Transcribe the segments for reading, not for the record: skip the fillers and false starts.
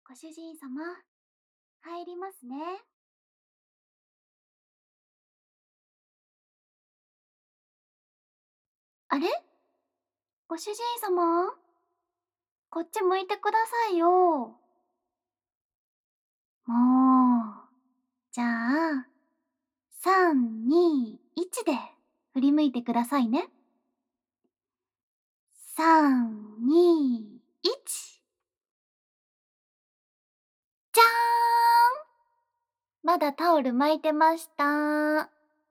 ご主人様、入りますね。あれ、ご主人様、こっち向いてくださいよ。もう。じゃあ、3、2、1で振り向いてくださいね。3、2、1。じゃーん。まだタオル巻いてました。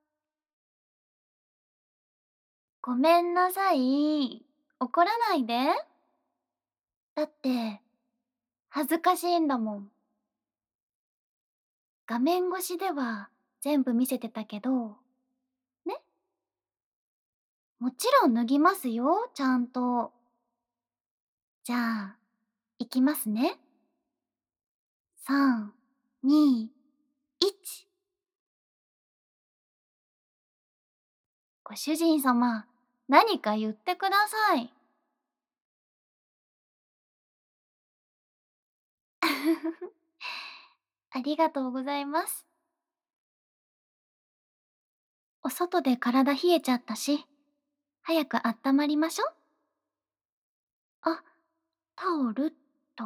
ごめんなさい。怒らないで。だって、恥ずかしいんだもん。画面越しでは全部見せてたけど、ね、もちろん脱ぎますよ、ちゃんと。じゃあ、いきますね。3、2、1。ご主人様、何か言ってください。ありがとうございます。お外で体冷えちゃったし、早く温まりましょ。あ、タオルっと。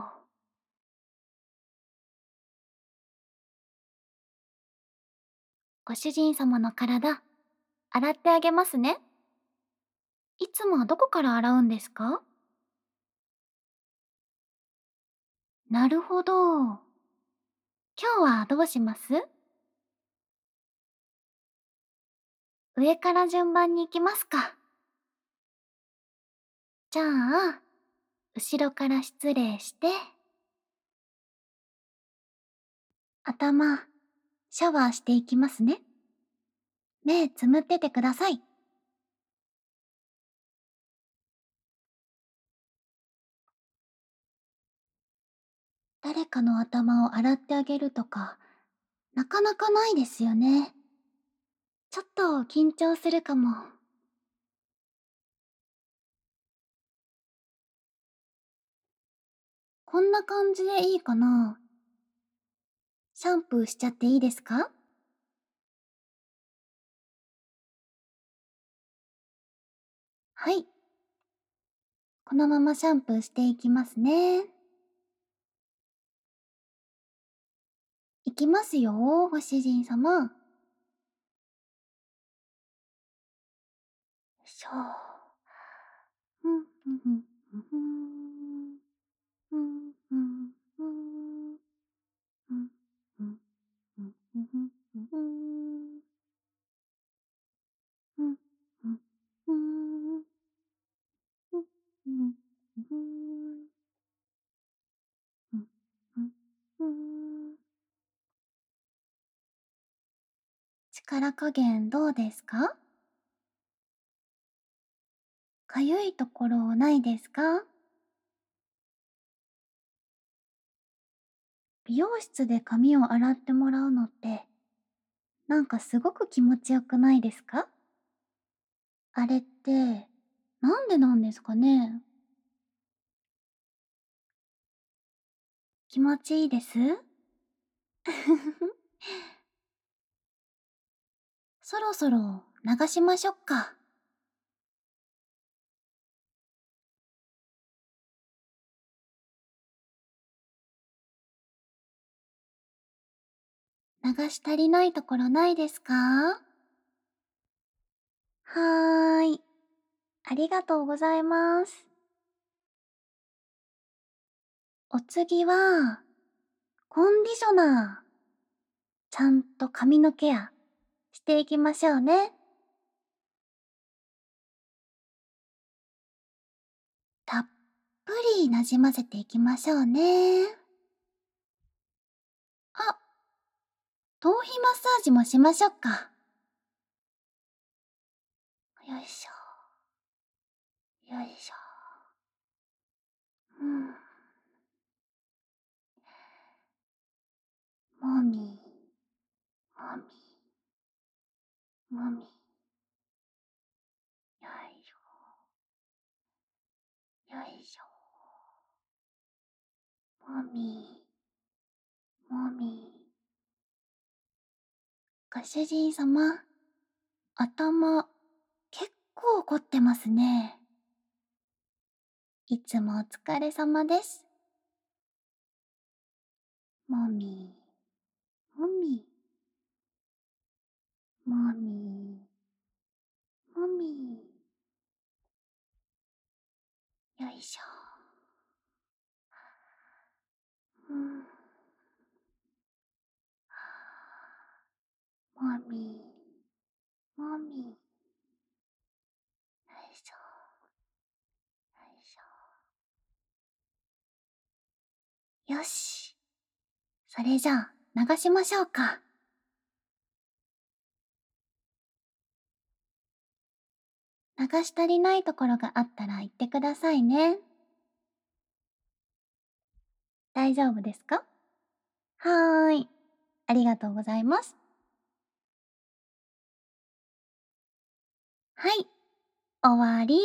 ご主人様の体、洗ってあげますね。いつもはどこから洗うんですか？なるほど。今日はどうします？上から順番に行きますか。じゃあ、後ろから失礼して、頭、シャワーしていきますね。目つむっててください。誰かの頭を洗ってあげるとか、なかなかないですよね。ちょっと緊張するかも。こんな感じでいいかな？シャンプーしちゃっていいですか？はい。このままシャンプーしていきますね。いきますよ、ご主人様。よいしょ。ふんふんふんふんふん。ふんふんふん。ふんふんふんふんふんふんふん。ふんふんふん。ふんふんふん。ふんふんふん。力加減どうですか？かゆいところないですか？美容室で髪を洗ってもらうのって、なんかすごく気持ちよくないですか？あれって、なんでなんですかね？気持ちいいです？そろそろ流しましょっか。流し足りないところないですか？はーい。ありがとうございます。お次は、コンディショナー。ちゃんと髪のケアしていきましょうね。たっぷりなじませていきましょうね。あ、頭皮マッサージもしましょうか。よいしょ。よいしょ。うん。もみ、もみ、もみ。よいしょ。よいしょ。もみ。 もみ。ご主人様、頭、結構凝ってますね。いつもお疲れ様です。もみ、もみ、もみ、もみ。よいしょ。うん。もみ、もみ。よいしょ、よいしょ。よし。それじゃあ、流しましょうか。流し足りないところがあったら言ってくださいね。大丈夫ですか？はーい。ありがとうございます。はい。終わり。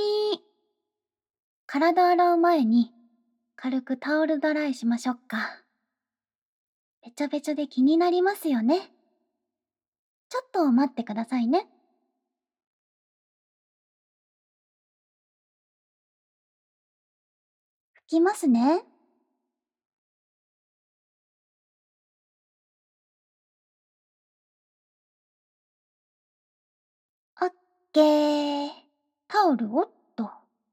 体洗う前に軽くタオルドライしましょうか。べちょべちょで気になりますよね。ちょっと待ってくださいね。拭きますね。オッケー。タオルをっと。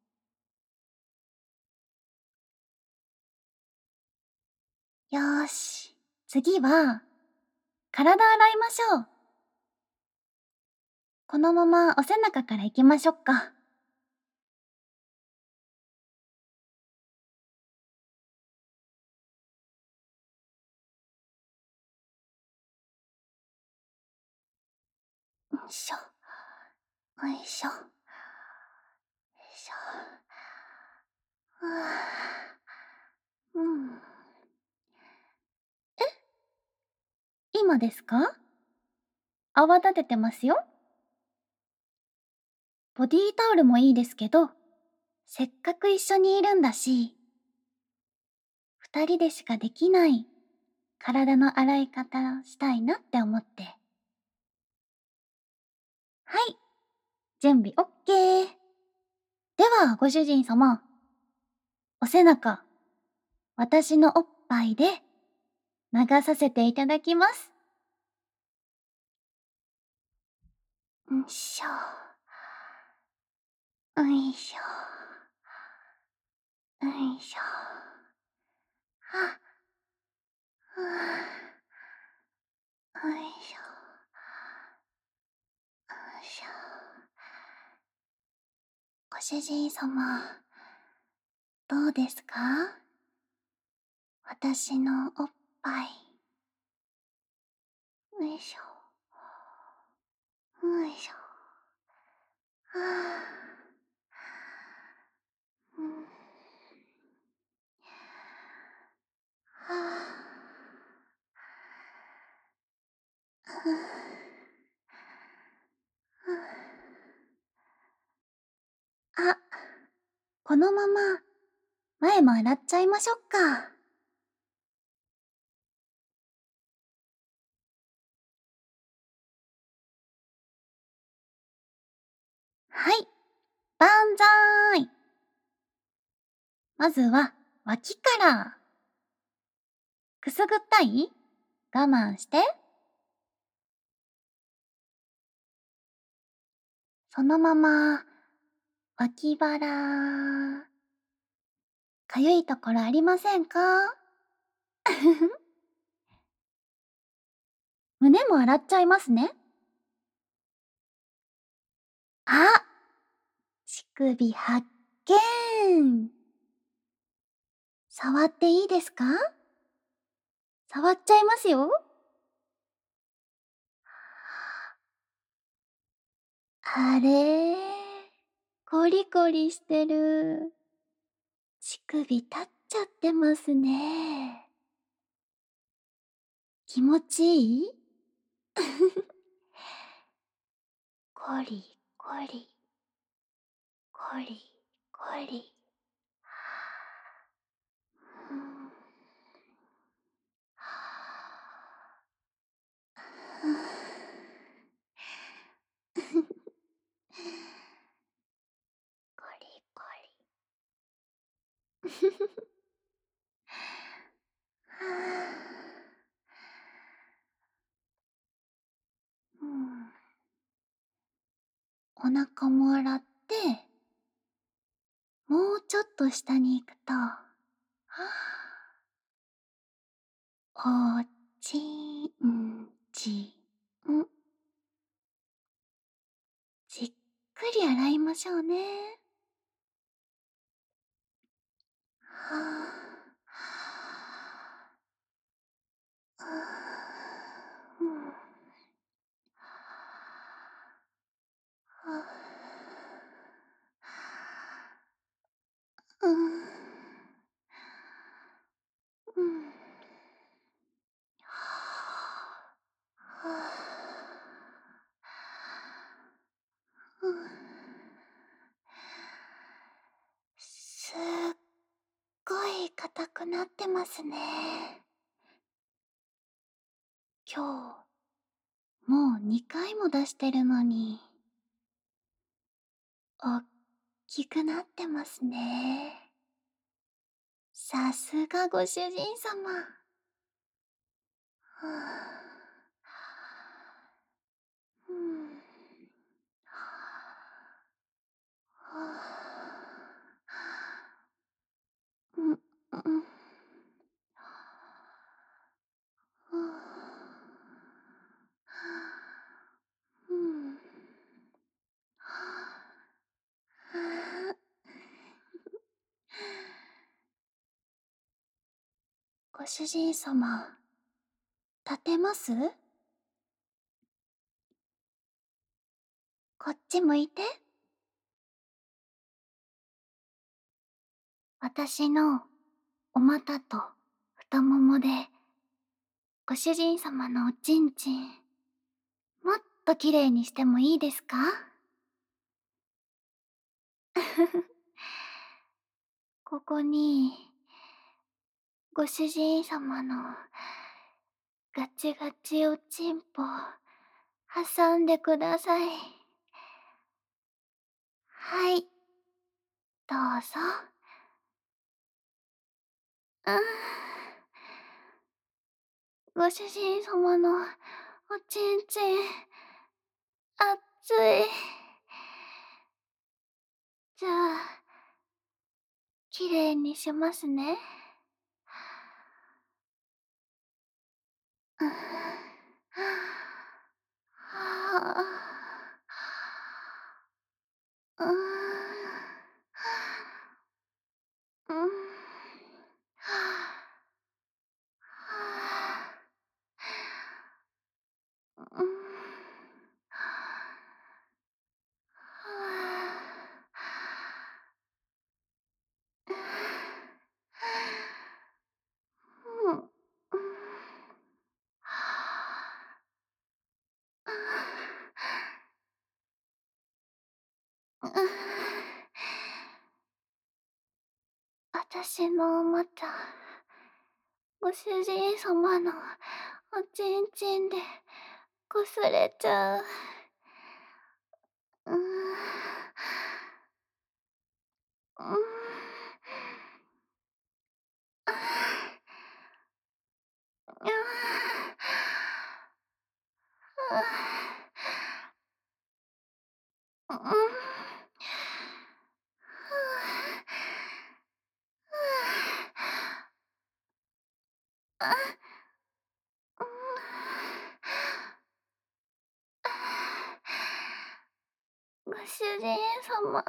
よーし。次は、体洗いましょう。このままお背中から行きましょうか。よいしょ。よいしょ。よいしょ。はぁ。うん。今ですか？泡立ててますよ。ボディータオルもいいですけど、せっかく一緒にいるんだし、二人でしかできない体の洗い方したいなって思って。はい、準備 OK。では、ご主人様、お背中、私のおっぱいで流させていただきます。んしょ。よいしょ。よいしょ。は、ふぅ、よいしょ。よいしょ。ご主人様、どうですか？私のおっぱい。よいしょ。よいしょ。はぁ。うん。はぁ。ふぅ。ふぅ。あ、このまま前も洗っちゃいましょうか。はい、万歳。まずは脇から。くすぐったい？我慢して。そのまま、脇腹。かゆいところありませんか？胸も洗っちゃいますね。あ、乳首発見。触っていいですか？触っちゃいますよ。あれ、コリコリしてる。乳首立っちゃってますね。気持ちいい？コリコリ、コリコリ。うん。 うん。お腹も洗って、もうちょっと下に行くと、おちんちん。じっくり洗いましょうね。はあ、うん。はあ、うん。うん。はあ、うん。すっごい硬くなってますね。今日、もう2回も出してるのに、おっきくなってますね。さすがご主人様。はあ、うん。はあ、うん、うん。うん。ご主人様、立てます？こっち向いて。私のお股と太ももで、ご主人様のおちんちん、もっと綺麗にしてもいいですか？ここに、ご主人様のガチガチおちんぽ、挟んでください。はい、どうぞ。うん。ご主人様のおちんちん、熱い。じゃあ、綺麗にしますね。うん。はあ。うん。うん。はあ。うん。はあ。うん。うん。私のおもちゃ、ご主人様のおちんちんで擦れちゃう。うーん。うーん。ああ。うん。ご主人様、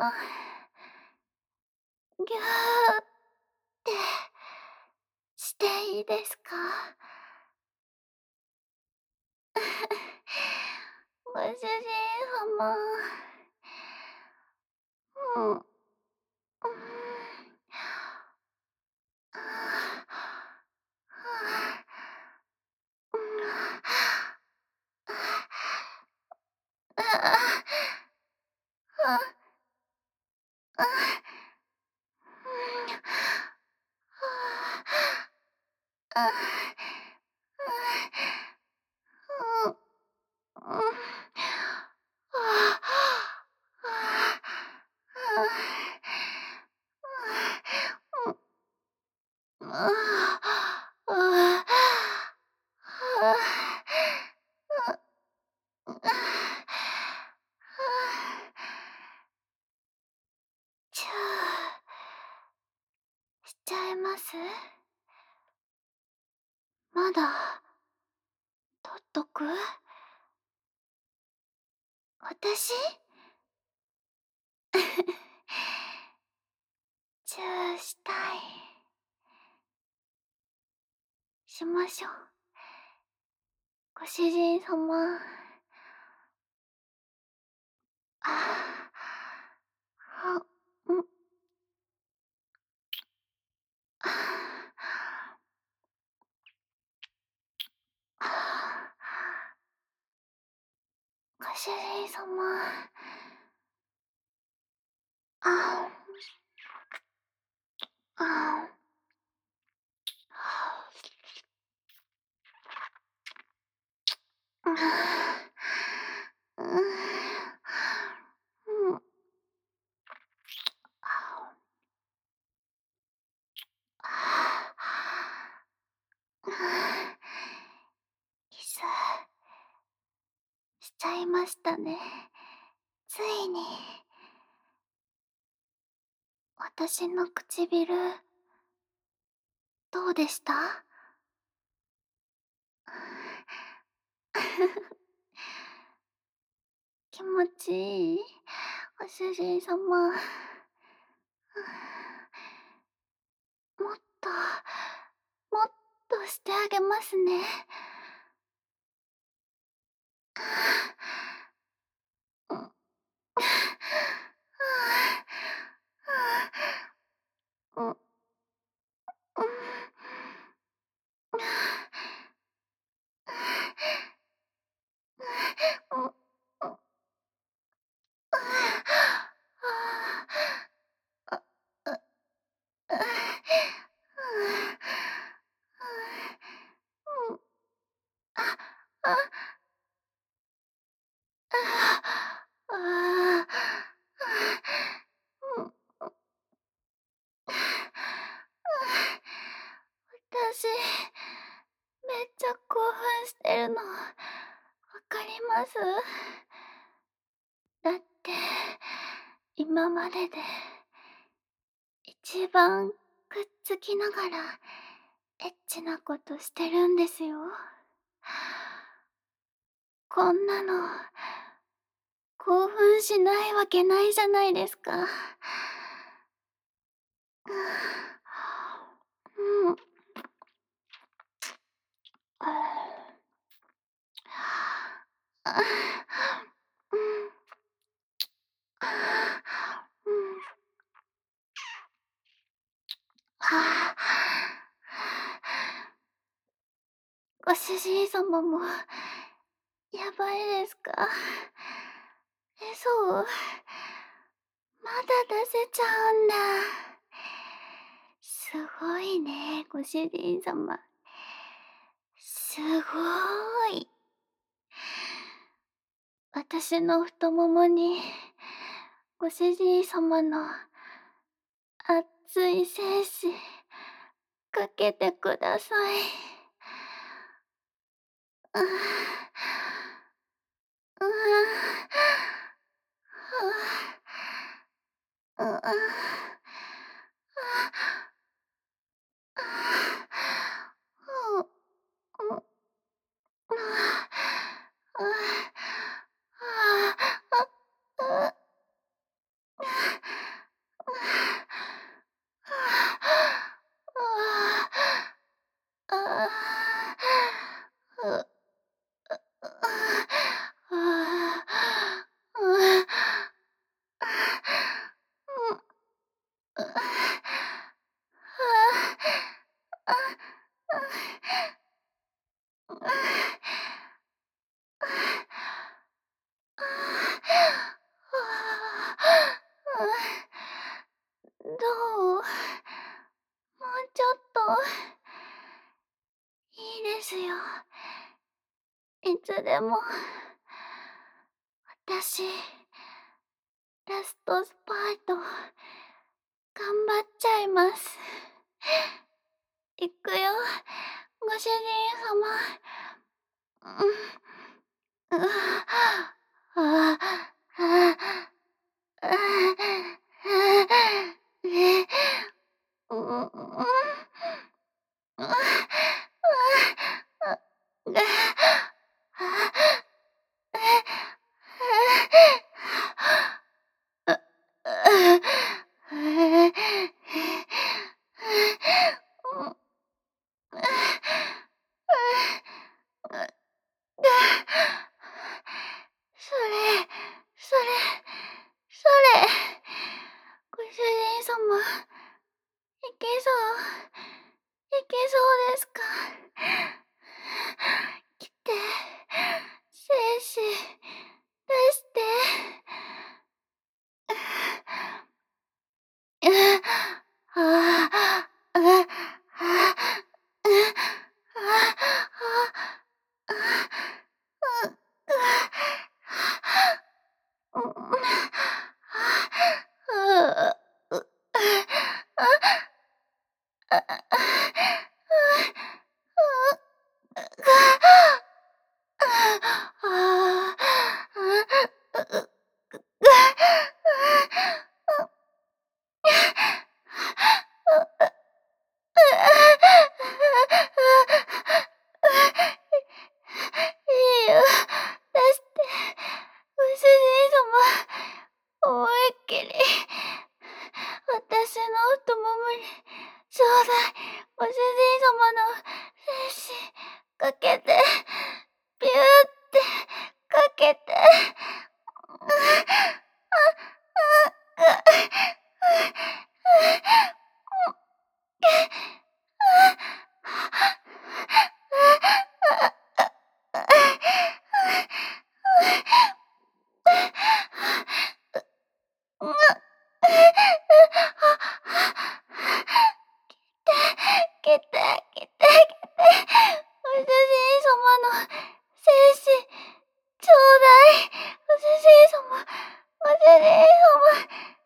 ぎゅーってしていいですか？ご主人様。うん。うん。 しちゃいます？まだ、取っとく？私？チューしたい。しましょう。ご主人様。ああ、ん。ご主人様。ああ、ああ。うん。キスしちゃいましたね。ついに。私の唇、どうでした？気持ちいい？ご主人様。もっと、もっとしてあげますね。うん。うん。私、めっちゃ興奮してるの、わかります？だって、今までで、一番くっつきながら、エッチなことしてるんですよ。こんなの、興奮しないわけないじゃないですか。うん。うん。うん。ご主人様も、やばいですか？そう？まだ出せちゃうんだ。すごいね、ご主人様。すごい。私の太ももに、ご主人様の熱い精子、かけてください。うー。うー。うー。どう？もうちょっと、いいですよ。いつでも。私、ラストスパート、頑張っちゃいます。いくよ、ご主人様。うん。うああ、ああ、ああ、 それ、それ、それ。ご主人様、いけそう、いけそうですか？来て、精子、出して。ああ、あ、あ、いいよ、出して。ご主人様、思いっきり、私の太ももにちょうだい。ご主人様の精子、かけて、ピューってかけて。来て、来て、来て。ご主人様の精子、ちょうだい。ご主人様、ご主人様。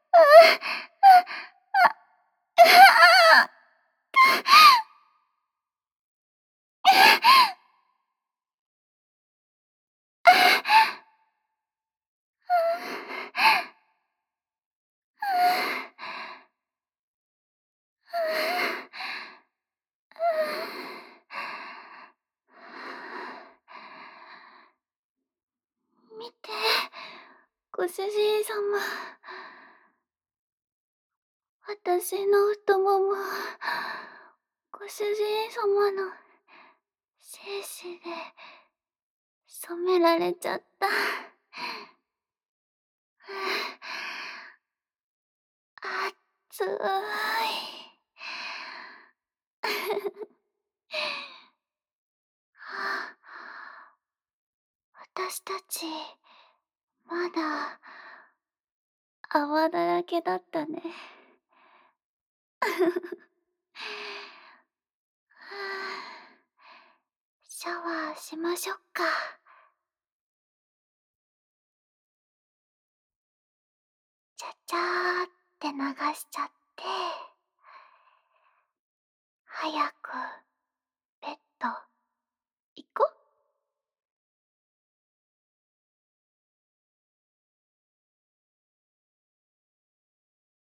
見て、ご主人様。私の太もも、ご主人様の精子で染められちゃった。熱い。私たち、まだ、泡だらけだったね。シャワーしましょっか。ちゃちゃーって流しちゃって、早くベッド行こ。